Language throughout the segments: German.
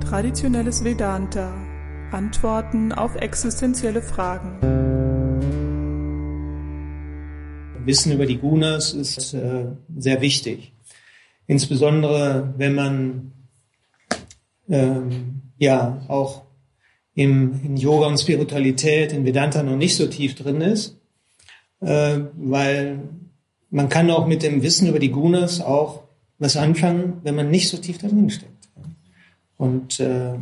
Traditionelles Vedanta. Antworten auf existenzielle Fragen. Wissen über die Gunas ist sehr wichtig. Insbesondere, wenn man auch in Yoga und Spiritualität, in Vedanta noch nicht so tief drin ist, weil man kann auch mit dem Wissen über die Gunas auch was anfangen, wenn man nicht so tief da drin steckt. Und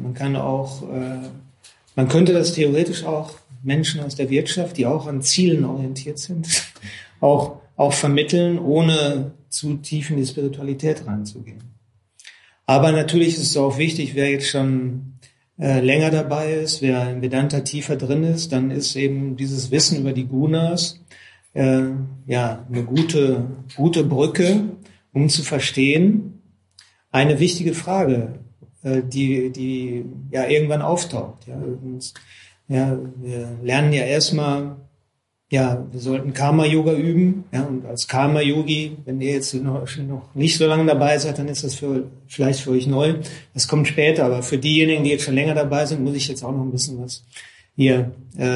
man könnte das theoretisch auch Menschen aus der Wirtschaft, die auch an Zielen orientiert sind, auch vermitteln, ohne zu tief in die Spiritualität reinzugehen. Aber natürlich ist es auch wichtig, wer jetzt schon länger dabei ist, wer in Vedanta tiefer drin ist, dann ist eben dieses Wissen über die Gunas eine gute Brücke, um zu verstehen, eine wichtige Frage, die irgendwann auftaucht. Wir lernen ja erstmal, wir sollten Karma-Yoga üben. Ja, und als Karma-Yogi, wenn ihr jetzt noch nicht so lange dabei seid, dann ist das vielleicht für euch neu. Das kommt später, aber für diejenigen, die jetzt schon länger dabei sind, muss ich jetzt auch noch ein bisschen was hier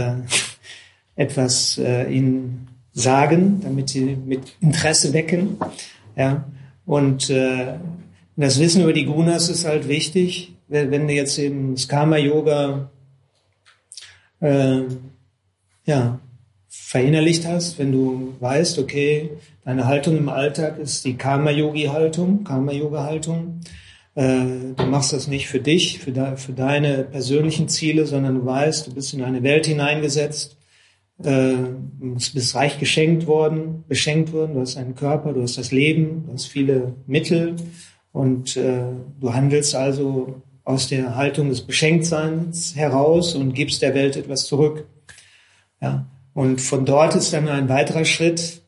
Ihnen sagen, damit sie mit Interesse wecken. Ja, und das Wissen über die Gunas ist halt wichtig, wenn du jetzt eben das Karma-Yoga verinnerlicht hast, wenn du weißt, okay, deine Haltung im Alltag ist die Karma-Yoga-Haltung. Du machst das nicht für dich, für deine persönlichen Ziele, sondern du weißt, du bist in eine Welt hineingesetzt, bist reich beschenkt worden, du hast einen Körper, du hast das Leben, du hast viele Mittel und du handelst also aus der Haltung des Beschenktseins heraus und gibst der Welt etwas zurück. Ja. Und von dort ist dann ein weiterer Schritt,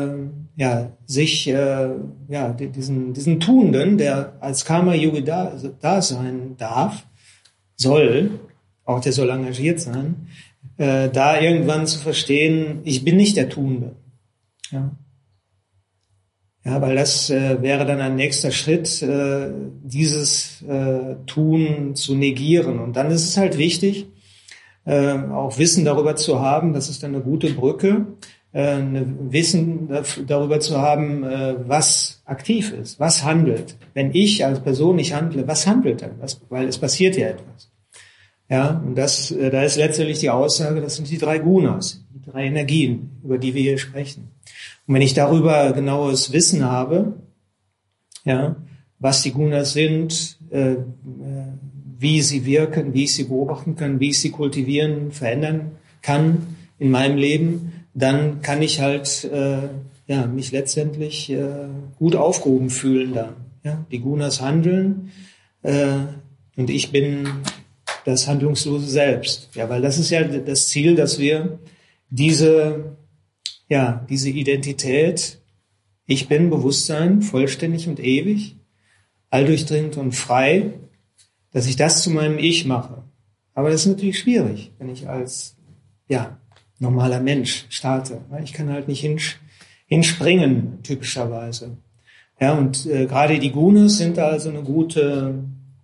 diesen Tuenden, der als Karma-Yogi da sein soll, der soll engagiert sein, da irgendwann zu verstehen, ich bin nicht der Tuende. Ja, weil das wäre dann ein nächster Schritt, dieses Tun zu negieren. Und dann ist es halt wichtig, auch Wissen darüber zu haben, das ist dann eine gute Brücke, Wissen darüber zu haben, was aktiv ist, was handelt. Wenn ich als Person nicht handle, was handelt dann? Weil es passiert ja etwas. Ja, und da ist letztendlich die Aussage, das sind die 3 Gunas, die 3 Energien, über die wir hier sprechen. Und wenn ich darüber genaues Wissen habe, was die Gunas sind, wie sie wirken, wie ich sie beobachten kann, wie ich sie kultivieren, verändern kann in meinem Leben, dann kann ich halt mich letztendlich gut aufgehoben fühlen dann. Ja? Die Gunas handeln und ich bin das handlungslose Selbst. Ja, weil das ist ja das Ziel, dass wir diese Identität, ich bin Bewusstsein, vollständig und ewig, alldurchdringend und frei, dass ich das zu meinem Ich mache. Aber das ist natürlich schwierig, wenn ich als normaler Mensch starte. Ich kann halt nicht hinspringen, typischerweise. Ja, und gerade die Gunas sind da also eine gute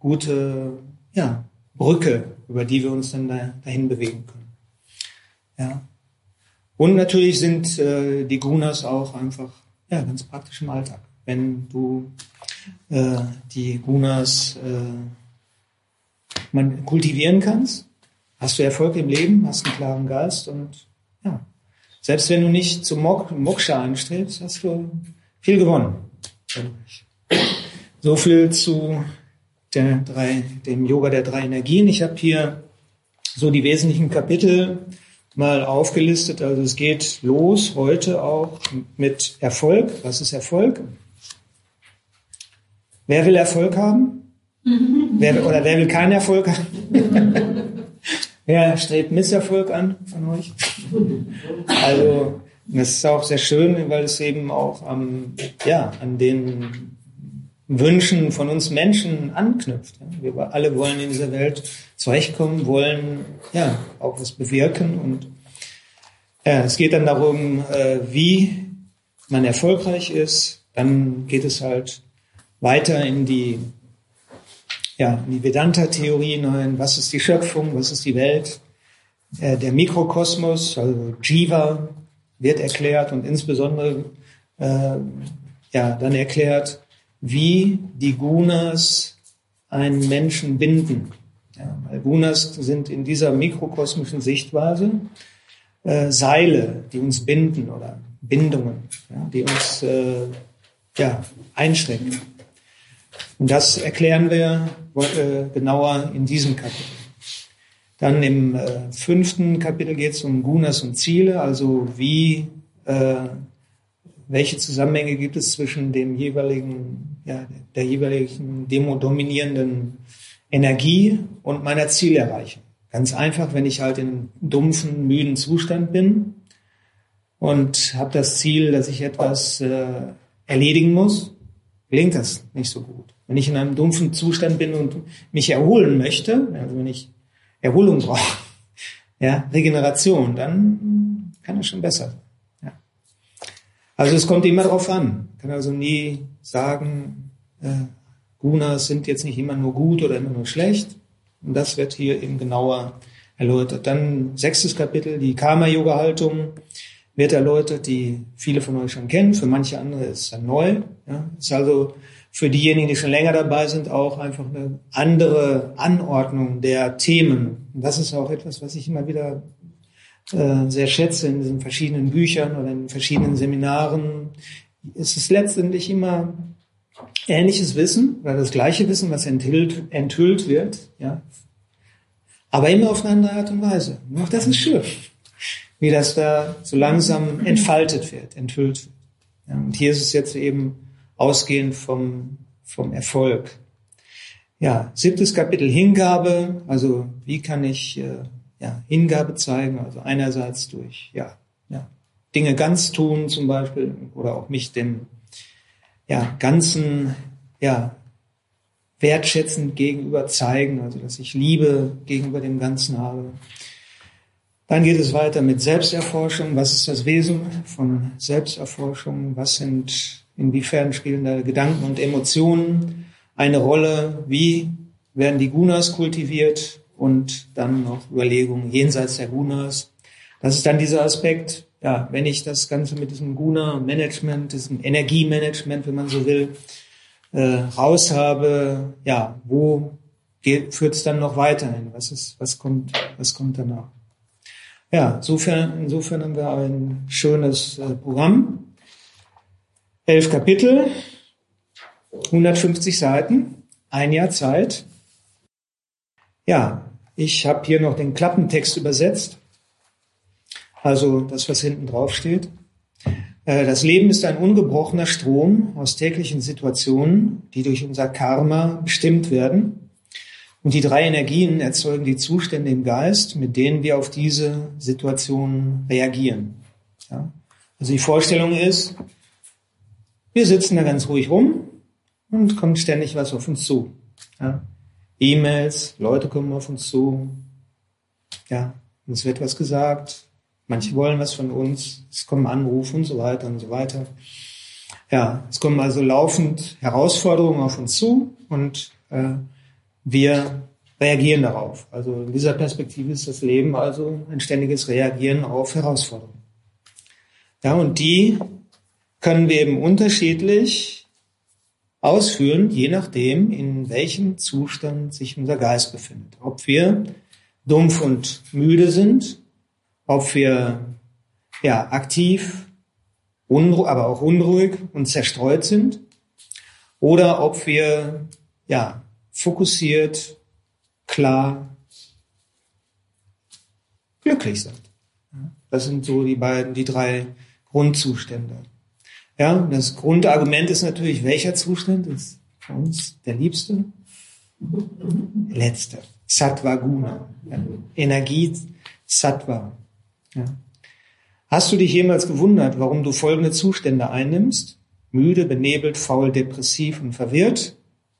Brücke, über die wir uns dann dahin bewegen können. Ja. Und natürlich sind die Gunas auch einfach ganz praktisch im Alltag. Wenn du die Gunas kultivieren kannst, hast du Erfolg im Leben, hast einen klaren Geist und selbst wenn du nicht zum Moksha anstrebst, hast du viel gewonnen. So viel zu dem Yoga der 3 Energien. Ich habe hier so die wesentlichen Kapitel mal aufgelistet. Also es geht los heute auch mit Erfolg. Was ist Erfolg? Wer will Erfolg haben? Wer will keinen Erfolg haben? Wer strebt Misserfolg an von euch? Also das ist auch sehr schön, weil es eben auch an den Wünschen von uns Menschen anknüpft. Wir alle wollen in dieser Welt zurechtkommen, wollen auch was bewirken und es geht dann darum, wie man erfolgreich ist. Dann geht es halt weiter in die in die Vedanta-Theorie hinein. Was ist die Schöpfung? Was ist die Welt? Der Mikrokosmos, also Jiva, wird erklärt und insbesondere dann erklärt, wie die Gunas einen Menschen binden. Ja, weil Gunas sind in dieser mikrokosmischen Sichtweise Seile, die uns binden oder Bindungen, die uns einschränken. Und das erklären wir genauer in diesem Kapitel. Dann im 5. Kapitel geht es um Gunas und Ziele, also welche Zusammenhänge gibt es zwischen dem der jeweiligen dominierenden Energie und meiner Zielerreichung. Ganz einfach, wenn ich halt in einem dumpfen, müden Zustand bin und habe das Ziel, dass ich etwas erledigen muss, gelingt das nicht so gut. Wenn ich in einem dumpfen Zustand bin und mich erholen möchte, also wenn ich Erholung brauche, Regeneration, dann kann es schon besser sein. Ja. Also es kommt immer darauf an. Ich kann also nie sagen, Gunas sind jetzt nicht immer nur gut oder immer nur schlecht. Und das wird hier eben genauer erläutert. Dann 6. Kapitel, die Karma-Yoga-Haltung wird erläutert, die viele von euch schon kennen. Für manche andere ist es neu. Ja. Ist also für diejenigen, die schon länger dabei sind, auch einfach eine andere Anordnung der Themen. Und das ist auch etwas, was ich immer wieder sehr schätze in diesen verschiedenen Büchern oder in verschiedenen Seminaren. Es ist letztendlich immer ähnliches Wissen oder das gleiche Wissen, was enthüllt wird, aber immer auf eine andere Art und Weise. Und auch das ist schön, wie das da so langsam entfaltet wird, enthüllt wird. Ja, und hier ist es jetzt eben ausgehend vom Erfolg. 7. Kapitel Hingabe, also wie kann ich Hingabe zeigen, also einerseits durch Dinge ganz tun zum Beispiel oder auch mich dem Ganzen wertschätzend gegenüber zeigen, also dass ich Liebe gegenüber dem Ganzen habe. Dann geht es weiter mit Selbsterforschung. Was ist das Wesen von Selbsterforschung? Inwiefern spielen da Gedanken und Emotionen eine Rolle? Wie werden die Gunas kultiviert? Und dann noch Überlegungen jenseits der Gunas. Das ist dann dieser Aspekt, wenn ich das Ganze mit diesem Guna-Management, diesem Energiemanagement, wenn man so will, raus habe, wo führt es dann noch weiterhin? Was kommt danach? Ja, insofern haben wir ein schönes Programm. 11 Kapitel, 150 Seiten, ein Jahr Zeit. Ja, ich habe hier noch den Klappentext übersetzt, also das, was hinten drauf steht. Das Leben ist ein ungebrochener Strom aus täglichen Situationen, die durch unser Karma bestimmt werden. Und die 3 Energien erzeugen die Zustände im Geist, mit denen wir auf diese Situationen reagieren. Ja? Also die Vorstellung ist, wir sitzen da ganz ruhig rum und kommt ständig was auf uns zu. Ja? E-Mails, Leute kommen auf uns zu. Ja, uns wird was gesagt. Manche wollen was von uns. Es kommen Anrufe und so weiter und so weiter. Ja, es kommen also laufend Herausforderungen auf uns zu und wir reagieren darauf. Also in dieser Perspektive ist das Leben also ein ständiges Reagieren auf Herausforderungen. Ja, und die können wir eben unterschiedlich ausführen, je nachdem, in welchem Zustand sich unser Geist befindet. Ob wir dumpf und müde sind, ob wir aktiv, aber auch unruhig und zerstreut sind, oder ob wir fokussiert, klar, glücklich sind. Das sind so die 3 Grundzustände. Ja, das Grundargument ist natürlich, welcher Zustand ist für uns der liebste? Der letzte. Sattva Guna. Ja, Energie Sattva. Ja. Hast du dich jemals gewundert, warum du folgende Zustände einnimmst? Müde, benebelt, faul, depressiv und verwirrt.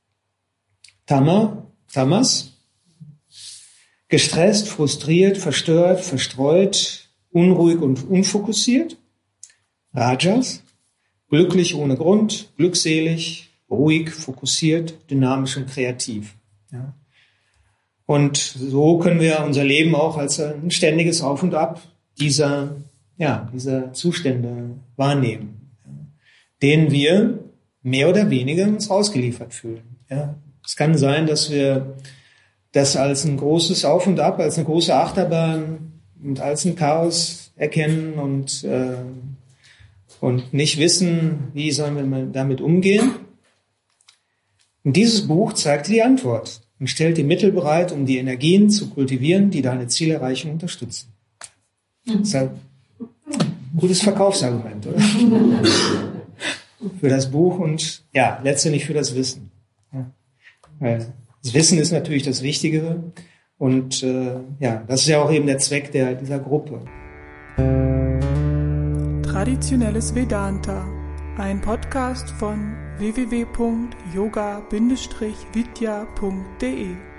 Tamas. Gestresst, frustriert, verstört, verstreut, unruhig und unfokussiert. Rajas. Glücklich ohne Grund, glückselig, ruhig, fokussiert, dynamisch und kreativ. Ja. Und so können wir unser Leben auch als ein ständiges Auf und Ab dieser Zustände wahrnehmen, ja, denen wir mehr oder weniger uns ausgeliefert fühlen. Ja. Es kann sein, dass wir das als ein großes Auf und Ab, als eine große Achterbahn und als ein Chaos erkennen und nicht wissen, wie sollen wir damit umgehen. Und dieses Buch zeigt dir die Antwort und stellt die Mittel bereit, um die Energien zu kultivieren, die deine Zielerreichung unterstützen. Das ist ein gutes Verkaufsargument, oder? Für das Buch und ja, letztendlich für das Wissen. Ja. Das Wissen ist natürlich das Wichtigere und das ist ja auch eben der Zweck dieser Gruppe. Traditionelles Vedanta, ein Podcast von www.yoga-vidya.de